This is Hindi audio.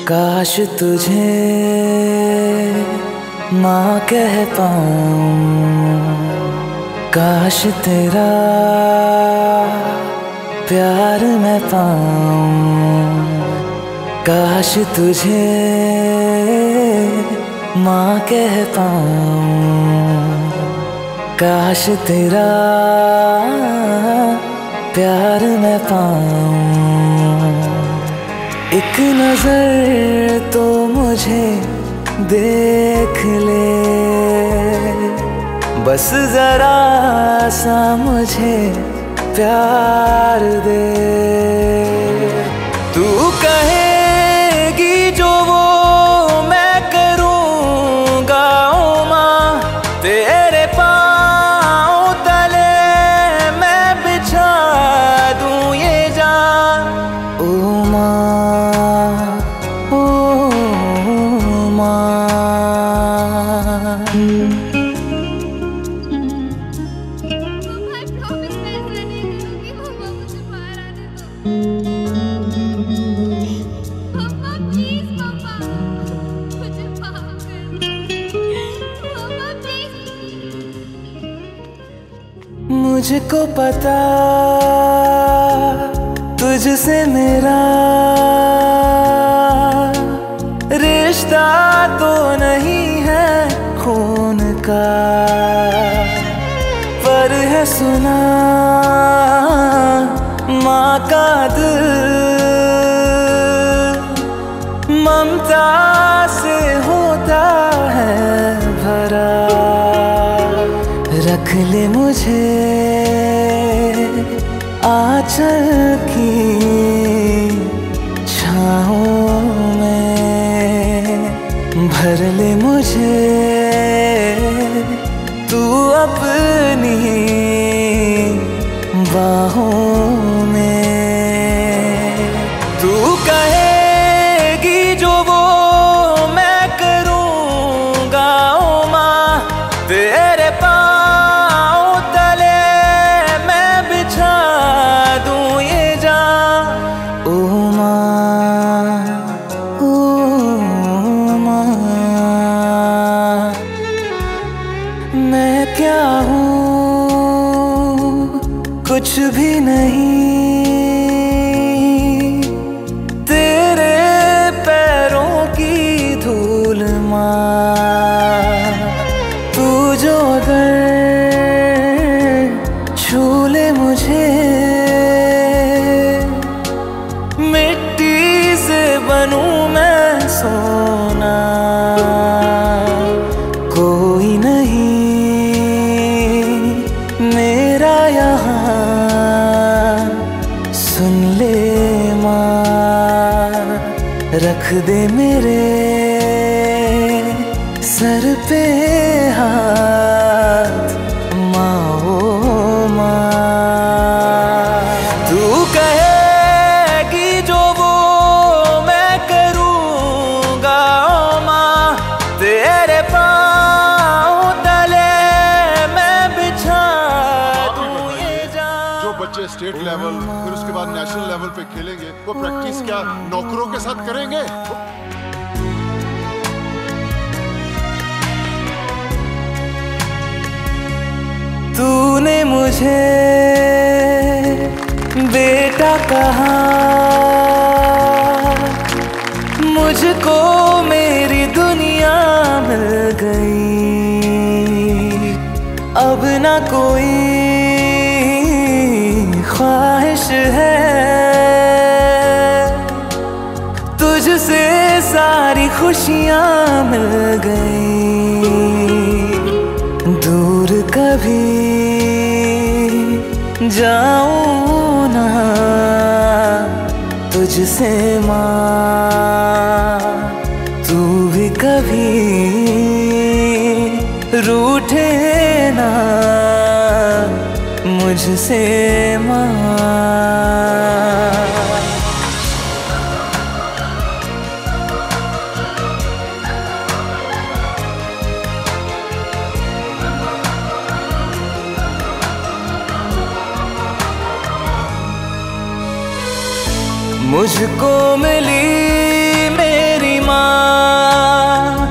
काश तुझे माँ कह पाऊँ, काश तेरा प्यार मैं पाऊँ। काश तुझे माँ कह पाऊँ, काश तेरा प्यार मैं पाऊँ। एक नजर तो मुझे देख ले, बस जरा सा मुझे प्यार दे। तू कहेगी जो वो मैं करूँगा ओ माँ, तेरे पाँव तले मैं बिछा दूँ ये जान। ओ माँ, ओ माँ। मुझको पता तुझसे मेरा रिश्ता तो नहीं है खून का, पर है सुना माँ का दिल ममता से होता है भरा। रख ले मुझे आँचल की छाँव में, भर ले मुझे तू अपनी बाहों में। तू कहेगी जो वो मैं करूँगा ओ माँ, तेरे पाँव तले मैं बिछा दूँ ये जान। ओ माँ, ओ माँ। मैं क्या हूँ, कुछ भी नहीं, तेरे पैरों की धूल माँ। तू जो अगर छू ले मुझे, मिट्टी से बनूं मैं सोना। कोई नहीं मेरा यहाँ, सुन ले माँ। रख दे मेरे सर पे हाथ माँ, ओ माँ। तू कहेगी जो वो मैं करूँगा ओ माँ, तेरे पाँव तले मैं बिछा दूँ ये जान। जो बच्चे स्टेट लेवल फिर उसके बाद नेशनल लेवल पे खेलेंगे, वो प्रैक्टिस क्या नौकरों के साथ करेंगे? तूने मुझे बेटा कहा, मुझको मेरी दुनिया मिल गई। अब ना कोई ख्वाहिश है, तुझसे सारी खुशियाँ मिल गई। दूर कभी जाऊं ना तुझसे माँ, तू भी कभी रूठे ना मुझसे माँ। मुझको मिली मेरी माँ